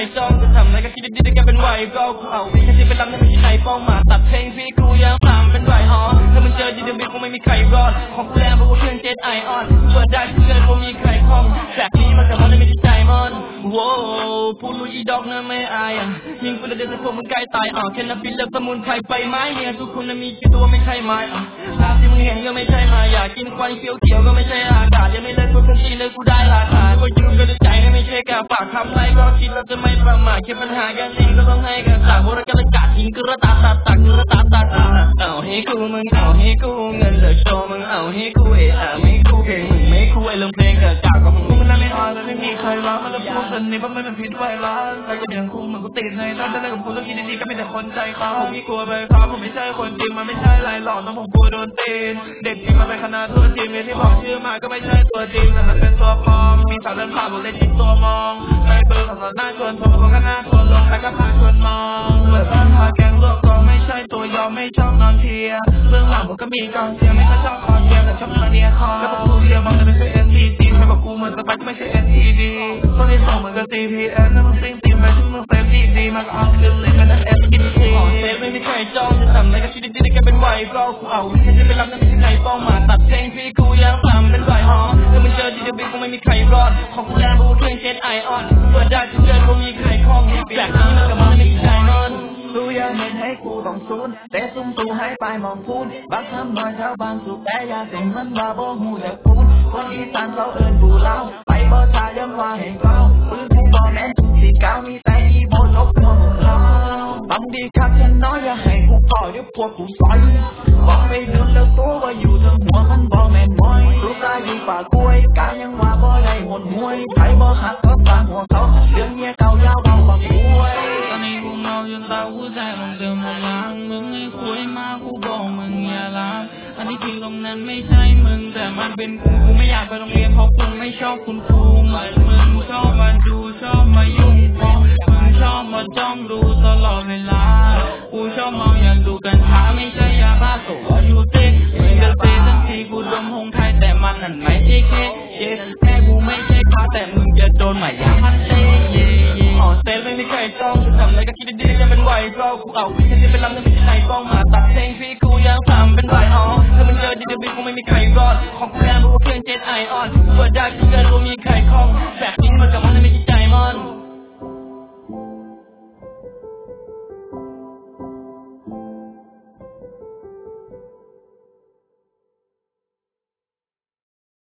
จ้องจะทำอะไรก็คิดดีๆได้แค่เป็นไหวก็กูเอาแค่ที่ไปรับนั่นไม่ใช่ใครป้องมาตัดเพลงพี่กูยังทำเป็นไหวฮอถ้ามึงเจอดีๆคงไม่มีใครรอดของกูแรงเพราะว่าเครื่องเจ็ตไอออนเปิดได้ทุกเดือนคงมีใครคล่องจากนี้มันจะมองได้ไม่ใช่ใจมันโว้พูดรู้อีดอกนะไม่อายยิงกูจะเดินไปพวกมึงใกล้ตายแค่นับบินเลิกสมุนไพรไปไม้เนี่ยทุกคนมีกี่ตัวไม่ใช่ไม้ภาพที่มึงเห็นก็ไม่ใช่มาอยากกินควันเขียวๆก็ไม่ใช่อากาศยังไม่เลิกพูดเป็นทีเลยกูได้ราคาก็ยืนก็จะใจไม่ใช่กาฝากทำไรก็คิดเราจะไม่ประมาทแค่ปัญหากันเองก็ต้องให้กันสาโหรากันละกาดยิงกระตาตาตักกระตาตาเอาให้กูมึงเอาให้กูเงินเหลือโชว์มึงเอาให้กูไม่กูเพลงมึงไม่กูไอ้ลงเพลงกะกากก็มึงมันน่าไม่อายแล้วไม่มีใครรักมันแล้วพูดสนิทว่าไม่เป็นผิดไวรัสแต่ก็ยังคงเหมือนกูติดในนั้นแต่กับกูต้องคิดดีๆก็มีแต่คนใจเขาผมพี่กลัวไปครับผมไม่ใช่คนจริงมันไม่ใช่ลายหลอกน้องผมกลัวโดนตีนเด็กจริงมาเป็นคณะตัวจริงเลยที่บอกชื่อมาก็ไม่ใช่ตัวจริงแต่มันเป็นตัวปลอมมีสาวเดินผ่านบอกเลยจิตตัวมองในเบอร์ของหน้าชวนโทรของก็หน้าชวนลงแต่ก็พาชวนมองเปิดบ้านพาแกงโลกก็ไม่ใช่ตัวยอมไม่ชอบนอนเทียเบื้องหลังผมก็มีกองเชียร์ไม่ค่อยชอบคอเชียร์แต่ชอบมาเนียคอแล้วบอกกูเรียมองแต่ไม่ใช่ NTG ใครบอกกูเหมือนสไปก็ไม่ใช่ NTD ต้องให้ส่งเหมือนกับ CPN นั่นมันซิงตีมไปถึงมึงเซฟดีๆมาก็เอาคืนเลยกันนั่น SKT เซฟไม่มีใครจ้องจะทำอะไรก็คิดดีๆได้แค่เป็นไหวก็กูเอาแค่จะไปรับนั่นไม่ใช่ใครป้องมาตัดเพลงพี่กูยังทำเป็นไหวฮอถ้ามึงเจอดีๆคงไม่มีใครรอดของกูแรงเพราะว่าเครื่องเจ็ตไอออนเปิดได้ทุกเดือนคงมีใครคล่องแบบนี้มันก็มันไม่ใช่นอนสู้อย่าเห็นให้กูต้องสูญแต่ซุ่มสู้ให้ไปมองพูนบักทำน้อยชาวบ้านสุขแต่อย่าเสียงมันว่าบ่หูจะพูนคนอีสานเขาเอิ้นผู้เล่าไปบ่ชาย้ำว่าให้เฝ้าปืนผู้บ่แม่นทุกสีก้าวมีแต่อีโบลบตัวมึงเขาบังดีคักฉันน้อยอย่าให้กูพ่อเดี๋ยวพวกกูซอยบอกไปเดินแล้วตัวว่าอยู่ทั้งหัวมันบ่แม่นมวยรู้ตายดีป่ากล้วยกายังว่าบ่ได้หดหวยไปบ่หักก็ปางหัวเขาเรื่องเมียเก่ายาวเบาบักกล้วยตอนนี้กูเมาจนตาหูใจลงเติมพลังมึงให้คุยมากูบอกมึงอย่าล้างอันนี้ที่ตรงนั้นไม่ใช่มึงแต่มันเป็นกูไม่อยากไปโรงเรียนเพราะกูไม่ชอบคุณครูเหมือนมึงชอบมาดูชอบมายุ่งปองมึงชอบมาจ้องดูตลอดเวลากูชอบเมาอยากดูกันท้าไม่ใช่ยาบ้าโสอยู่เต้มึงจะเต้ทั้งทีกูดมหงไทยแต่มันนั่นไม่ใช่เคแค่กูไม่ใช่พาแต่มึงจะโดนหมายยามันเต้เซฟไม่มีใครจ้องจะทำอะไรก็คิดดีๆจะเป็นไหวก็กูเอาแค่ที่ไปรับนั่นไม่ใช่ใครป้องมาตัดเพลงพี่กูยังทำเป็นไหวถ้ามึงเจอดีๆคงไม่มีใครรอดของกูแรงเพราะว่าเครื่องเจ็ตไอออนเปิดได้ทุกเดือนคงมีใครคล่องแบบนี้มันก็มันไม่ใช่ใจมัน